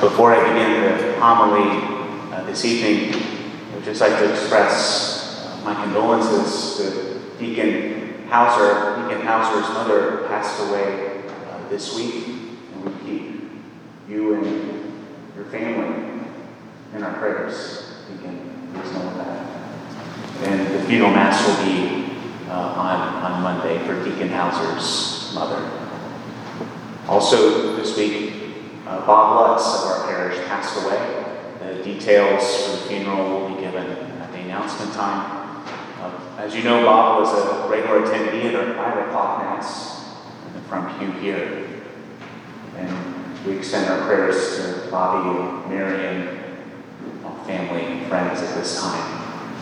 Before I begin the homily this evening, I would just like to express my condolences to Deacon Hauser. Deacon Hauser's mother passed away this week, and we keep you and your family in our prayers. Deacon, please know that. And the funeral mass will be on Monday for Deacon Hauser's mother. Also this week, Bob Lutz of our parish passed away. The details for the funeral will be given at the announcement time. As you know, Bob was a regular attendee at our 5 o'clock mass in the front pew here. And we extend our prayers to Bobby, Marion, family and friends at this time.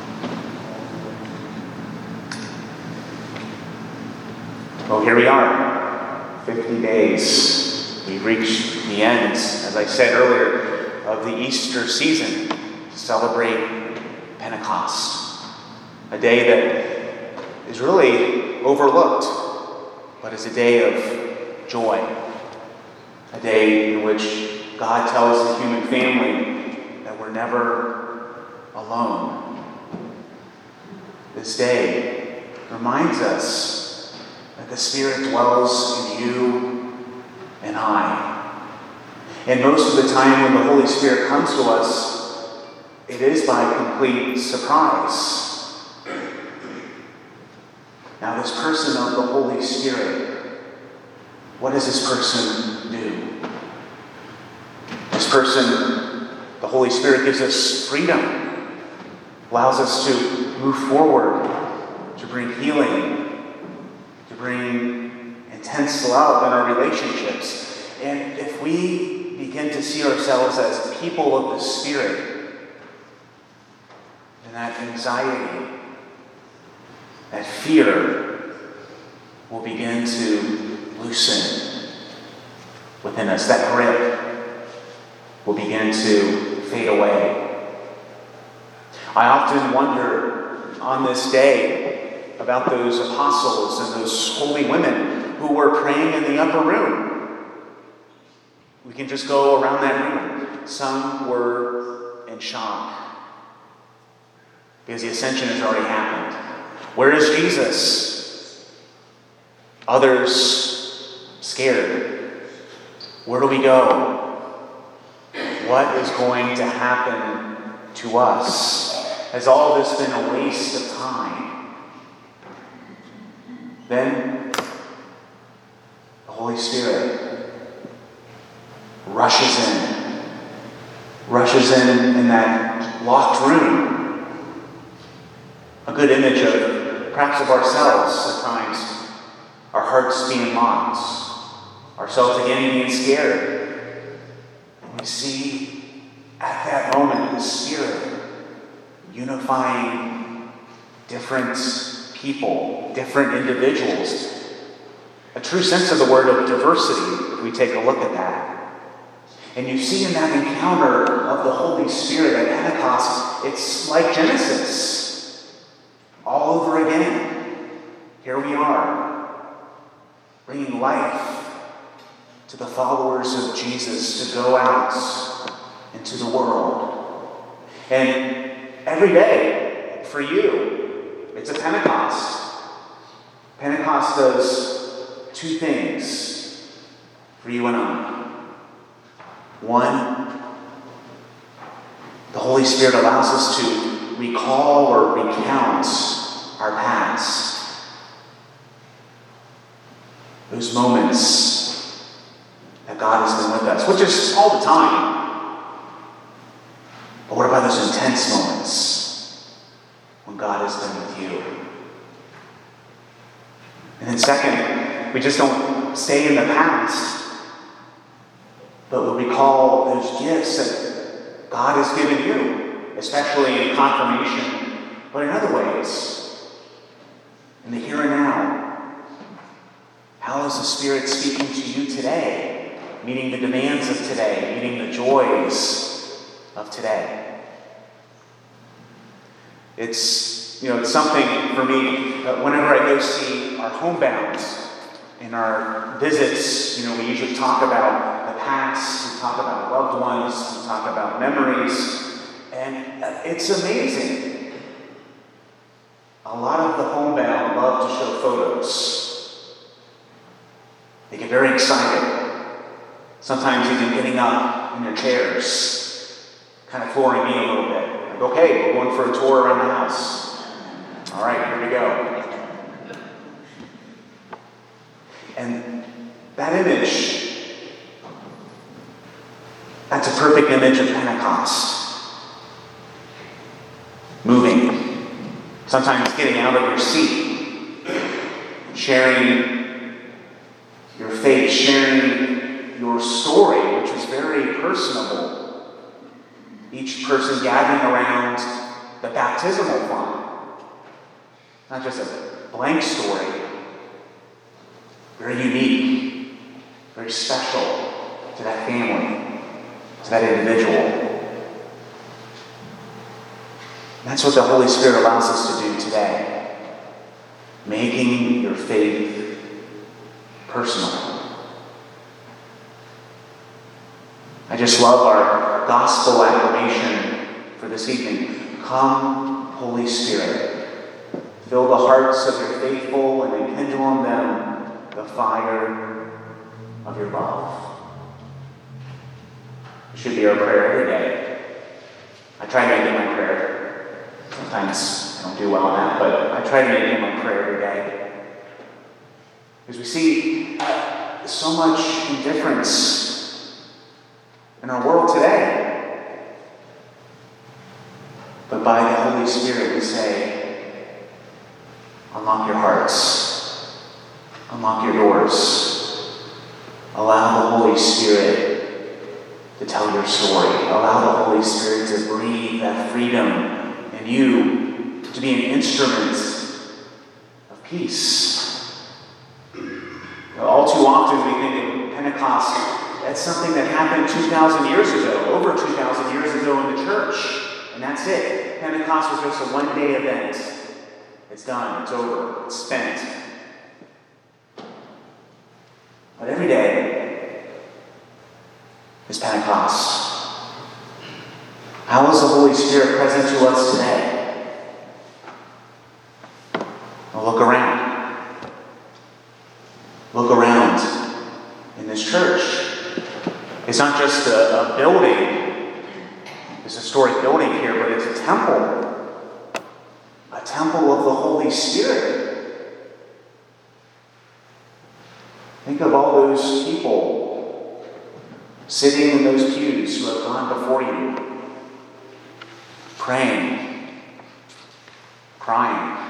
Well, here we are, 50 days. We've reached the end, as I said earlier, of the Easter season to celebrate Pentecost, a day that is really overlooked, but is a day of joy, a day in which God tells the human family that we're never alone. This day reminds us that the Spirit dwells in you and I. And most of the time when the Holy Spirit comes to us, it is by complete surprise. Now, this person of the Holy Spirit, what does this person do? This person, the Holy Spirit, gives us freedom, allows us to move forward, to bring healing, to bring intense love in our relationships. And if we begin to see ourselves as people of the Spirit, then that anxiety, that fear will begin to loosen within us. That grip will begin to fade away. I often wonder on this day about those apostles and those holy women who were praying in the upper room. We can just go around that room. Some were in shock because the ascension has already happened. Where is Jesus? Others scared. Where do we go? What is going to happen to us? Has all this been a waste of time? Then the Holy Spirit rushes in that locked room. A good image of perhaps of ourselves at times, our hearts being locked, ourselves again being scared. And we see at that moment the Spirit unifying different people, different individuals. A true sense of the word of diversity, if we take a look at that. And you see in that encounter of the Holy Spirit at Pentecost, it's like Genesis. All over again. Here we are, bringing life to the followers of Jesus to go out into the world. And every day, for you, it's a Pentecost. Pentecost does two things for you and I. One, the Holy Spirit allows us to recall or recount our past. Those moments that God has been with us, which is all the time. But what about those intense moments when God has been with you? And then second, we just don't stay in the past, but we recall those gifts that God has given you, especially in confirmation, but in other ways, in the here and now. How is the Spirit speaking to you today, meeting the demands of today, meeting the joys of today? It's something for me, whenever I go see our homebounds in our visits, we usually talk about the past, we talk about loved ones, we talk about memories, and it's amazing. A lot of the homebound love to show photos. They get very excited. Sometimes even getting up in their chairs, kind of flooring me a little bit. Like, okay, we're going for a tour around the house. All right, here we go. And that image, that's a perfect image of Pentecost. Moving. Sometimes getting out of your seat. Sharing your faith, sharing your story, which is very personable. Each person gathering around the baptismal font. Not just a blank story. Very unique, very special to that family, to that individual. And that's what the Holy Spirit allows us to do today. Making your faith personal. I just love our gospel acclamation for this evening. Come, Holy Spirit, fill the hearts of your faithful and enkindle on them the fire of your love. It should be our prayer every day. I try to make it my prayer. Sometimes I don't do well on that, but I try to make it my prayer every day. Because we see so much indifference in our world today. But by the Holy Spirit we say, unlock your hearts. Unlock your doors. Allow the Holy Spirit to tell your story. Allow the Holy Spirit to breathe that freedom in you, to be an instrument of peace. All too often we think of Pentecost, that's something that happened 2,000 years ago, over 2,000 years ago in the church, and that's it. Pentecost was just a one-day event. It's done, it's over, it's spent. But every day is Pentecost. How is the Holy Spirit present to us today? Well, look around. Look around in this church. It's not just a building, this historic building here, but it's a temple. A temple of the Holy Spirit. Think of all those people sitting in those pews who have gone before you, praying, crying,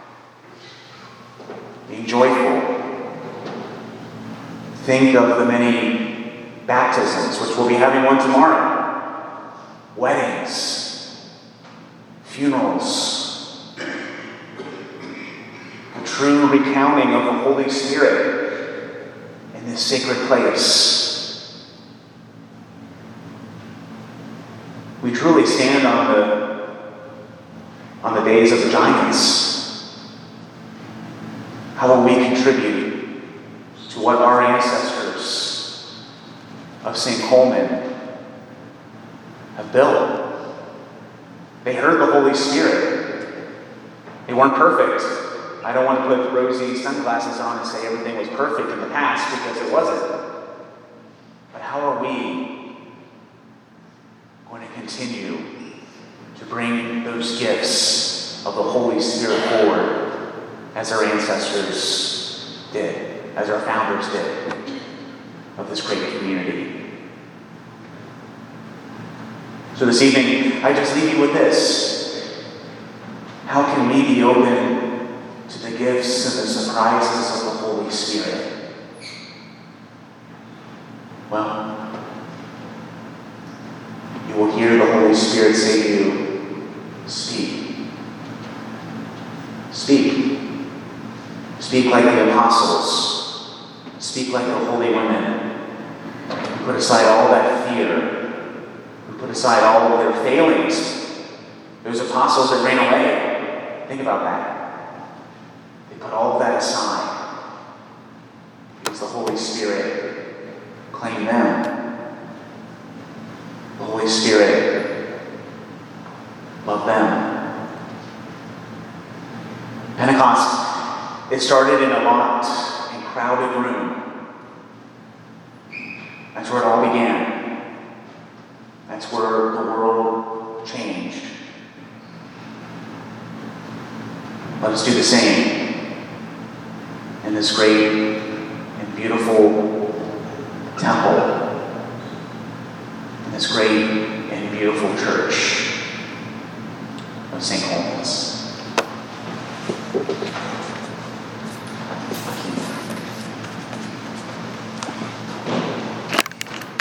being joyful. Think of the many baptisms, which we'll be having one tomorrow, weddings, funerals, a true recounting of the Holy Spirit in this sacred place. We truly stand on the days of the giants. How will we contribute to what our ancestors of St. Coleman have built? They heard the Holy Spirit. They weren't perfect. I don't want to put rosy sunglasses on and say everything was perfect in the past, because it wasn't. But how are we going to continue to bring those gifts of the Holy Spirit forward as our ancestors did, as our founders did, of this great community? So this evening, I just leave you with this. How can we be open to the gifts and the surprises of the Holy Spirit? Well, you will hear the Holy Spirit say to you, speak. Speak. Speak like the apostles. Speak like the holy women. Put aside all that fear. Put aside all of their failings. Those apostles that ran away. Think about that. They put all of that aside because the Holy Spirit claimed them Holy Spirit, love them. Pentecost, it started in a locked and crowded room. That's where it all began. That's where the world changed. Let us do the same in this great and beautiful temple, in this great and beautiful church of St. Holmes.